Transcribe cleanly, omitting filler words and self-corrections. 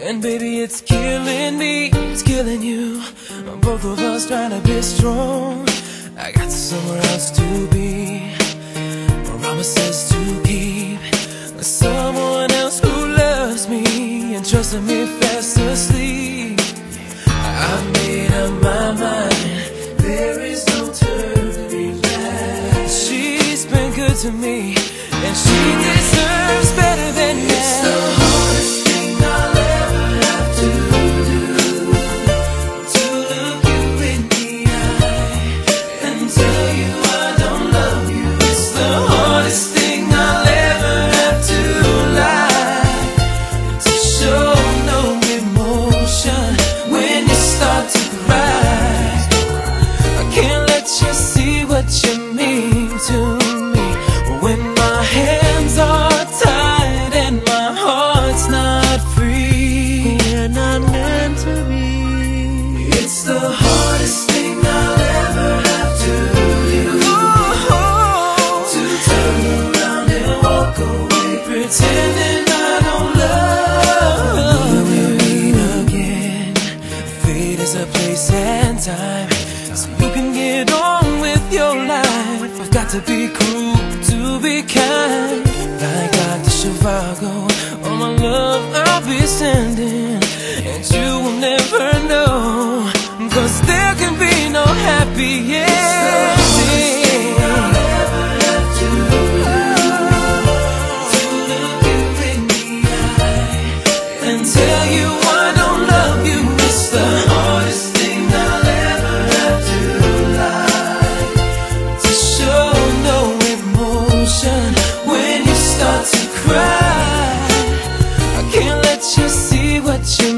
And baby, it's killing me, it's killing you. Both of us trying to be strong. I got somewhere else to be, promises to keep. Someone else who loves me and trusted me fast asleep. I've made up my mind, there is no turning back. She's been good to me, and she deserves better than that. It's the hardest thing I'll ever have to do, to look you in the eye and tell you I don't love you. It's the hardest thing I'll ever have to lie, to show no emotion when you start to cry. I can't let you see what you mean to me when my hands are tied and my heart's not free. We're not meant to be. It's the hardest thing I'll ever have to do, to turn around and walk away, pretending I don't love you. We'll meet again. Fate is a place and time, so you can get on with your life. I've got to be cruel to be kind, like Dr. Zhivago. All my love I'll be sending, and you will never know, 'cause there can be no happy ending. I'll ever have to look you in the eye and tell you I don't love you. It's the hardest thing I'll ever have to lie, to show no emotion when you start to cry. I can't let you see what you